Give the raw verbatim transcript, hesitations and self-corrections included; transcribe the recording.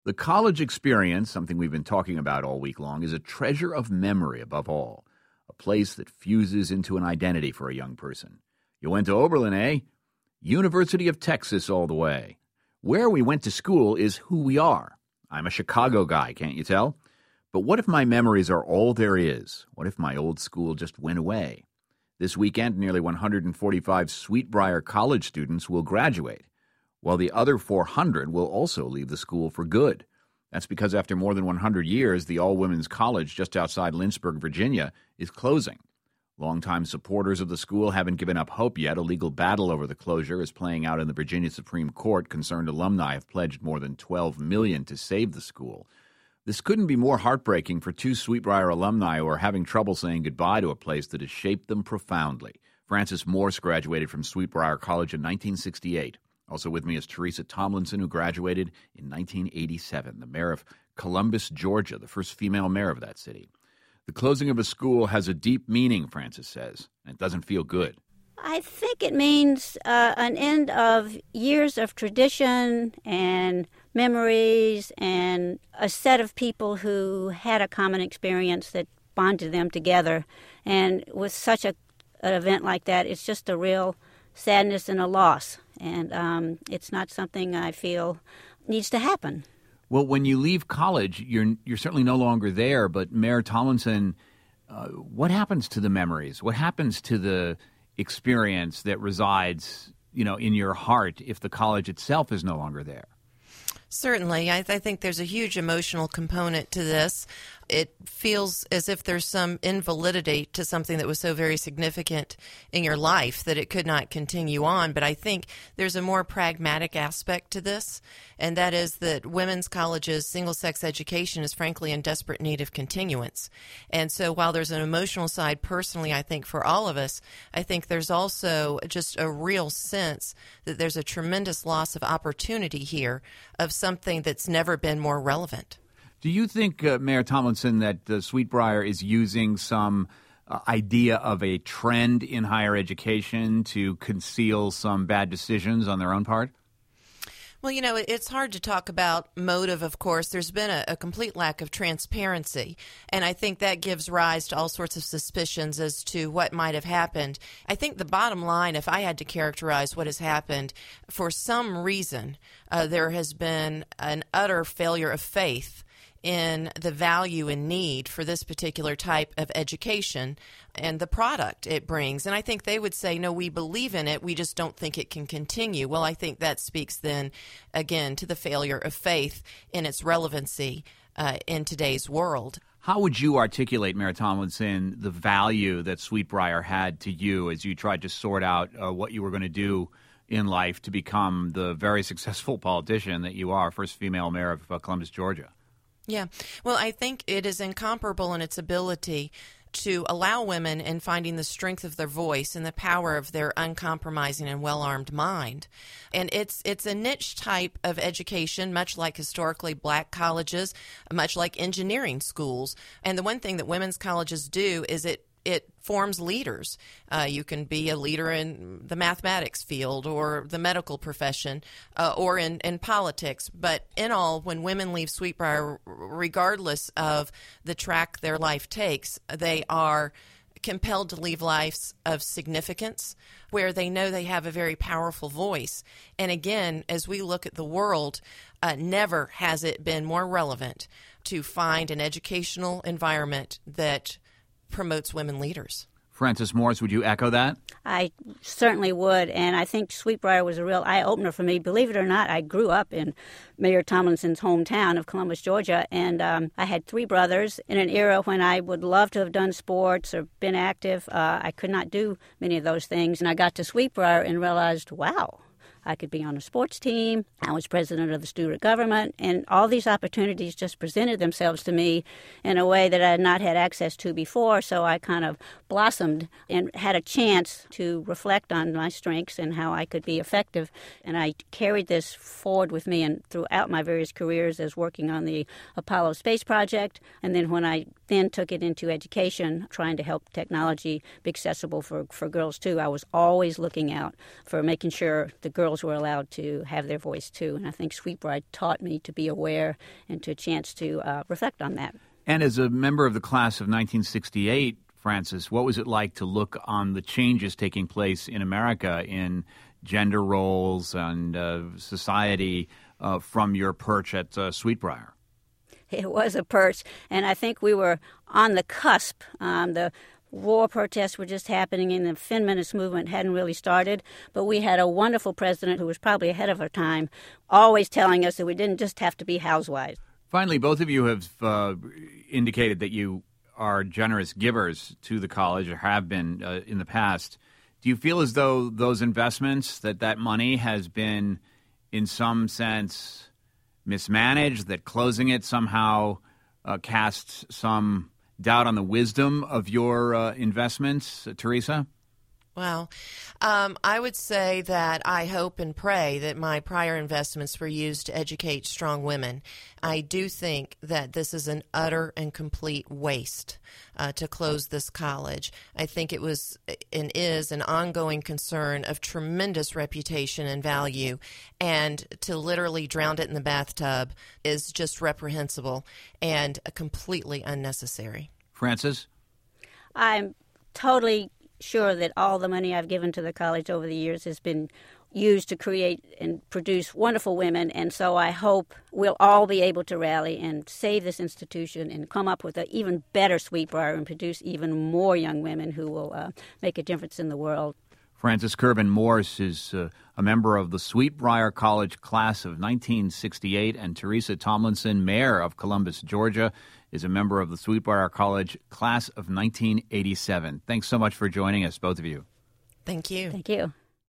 The college experience, something we've been talking about all week long, is a treasure of memory above all, a place that fuses into an identity for a young person. You went to Oberlin, eh? University of Texas all the way. Where we went to school is who we are. I'm a Chicago guy, can't you tell? But what if my memories are all there is? What if my old school just went away? This weekend, nearly one hundred forty-five Sweetbriar College students will graduate, while the other four hundred will also leave the school for good. That's because after more than one hundred years, the all-women's college just outside Lynchburg, Virginia, is closing. Longtime supporters of the school haven't given up hope yet. A legal battle over the closure is playing out in the Virginia Supreme Court. Concerned alumni have pledged more than twelve million dollars to save the school. This couldn't be more heartbreaking for two Sweetbriar alumni who are having trouble saying goodbye to a place that has shaped them profoundly. Frances Morse graduated from Sweetbriar College in nineteen sixty-eight. Also with me is Teresa Tomlinson, who graduated in nineteen eighty-seven, the mayor of Columbus, Georgia, the first female mayor of that city. The closing of a school has a deep meaning, Frances says, and it doesn't feel good. I think it means uh, an end of years of tradition and memories and a set of people who had a common experience that bonded them together. And with such a, an event like that, it's just a real sadness and a loss. And um, it's not something I feel needs to happen. Well, when you leave college, you're you're certainly no longer there. But Mayor Tomlinson, uh, what happens to the memories? What happens to the experience that resides, you know, in your heart if the college itself is no longer there? Certainly. I, th- I think there's a huge emotional component to this. It feels as if there's some invalidity to something that was so very significant in your life that it could not continue on. But I think there's a more pragmatic aspect to this, and that is that women's colleges, single-sex education is frankly in desperate need of continuance. And so while there's an emotional side personally, I think, for all of us, I think there's also just a real sense that there's a tremendous loss of opportunity here of something that's never been more relevant. Do you think, uh, Mayor Tomlinson, that uh, Sweetbriar is using some uh, idea of a trend in higher education to conceal some bad decisions on their own part? Well, you know, it's hard to talk about motive, of course. There's been a, a complete lack of transparency, and I think that gives rise to all sorts of suspicions as to what might have happened. I think the bottom line, if I had to characterize what has happened, for some reason, uh, there has been an utter failure of faith in the value and need for this particular type of education and the product it brings. And I think they would say, no, we believe in it, we just don't think it can continue. Well, I think that speaks then, again, to the failure of faith in its relevancy uh, in today's world. How would you articulate, Mayor Tomlinson, the value that Sweetbriar had to you as you tried to sort out uh, what you were going to do in life to become the very successful politician that you are, first female mayor of uh, Columbus, Georgia? Yeah. Well, I think it is incomparable in its ability to allow women in finding the strength of their voice and the power of their uncompromising and well-armed mind. And it's it's a niche type of education, much like historically black colleges, much like engineering schools. And the one thing that women's colleges do is it It forms leaders. Uh, you can be a leader in the mathematics field or the medical profession uh, or in, in politics. But in all, when women leave Sweetbriar, regardless of the track their life takes, they are compelled to leave lives of significance where they know they have a very powerful voice. And again, as we look at the world, uh, never has it been more relevant to find an educational environment that promotes women leaders. Frances Morse, would you echo that? I certainly would, and I think Sweetbriar was a real eye-opener for me. Believe it or not, I grew up in Mayor Tomlinson's hometown of Columbus, Georgia, and um, I had three brothers in an era when I would love to have done sports or been active. Uh, I could not do many of those things, and I got to Sweetbriar and realized, wow, I could be on a sports team. I was president of the student government, and all these opportunities just presented themselves to me in a way that I had not had access to before, so I kind of blossomed and had a chance to reflect on my strengths and how I could be effective. And I carried this forward with me and throughout my various careers as working on the Apollo space project, and then when I then took it into education, trying to help technology be accessible for, for girls too, I was always looking out for making sure the girls girls were allowed to have their voice too. And I think Sweetbriar taught me to be aware and to a chance to uh, reflect on that. And as a member of the class of nineteen sixty-eight, Frances, what was it like to look on the changes taking place in America in gender roles and uh, society uh, from your perch at uh, Sweetbriar? It was a perch, and I think we were on the cusp. Um, the war protests were just happening, and the feminist movement hadn't really started, but we had a wonderful president who was probably ahead of her time, always telling us that we didn't just have to be housewives. Finally, both of you have uh, indicated that you are generous givers to the college, or have been uh, in the past. Do you feel as though those investments, that that money has been, in some sense, mismanaged, that closing it somehow uh, casts some doubt on the wisdom of your uh, investments, uh, Teresa? Well, um, I would say that I hope and pray that my prior investments were used to educate strong women. I do think that this is an utter and complete waste uh, to close this college. I think it was and is an ongoing concern of tremendous reputation and value, and to literally drown it in the bathtub is just reprehensible and completely unnecessary. Frances? I'm totally sure that all the money I've given to the college over the years has been used to create and produce wonderful women, and so I hope we'll all be able to rally and save this institution and come up with an even better Sweetbriar and produce even more young women who will uh, make a difference in the world. Frances Kirban Morse is uh, a member of the Sweetbriar College class of nineteen sixty-eight, and Teresa Tomlinson, mayor of Columbus, Georgia, is a member of the Sweetbriar College class of nineteen eighty-seven. Thanks so much for joining us, both of you. Thank you. Thank you.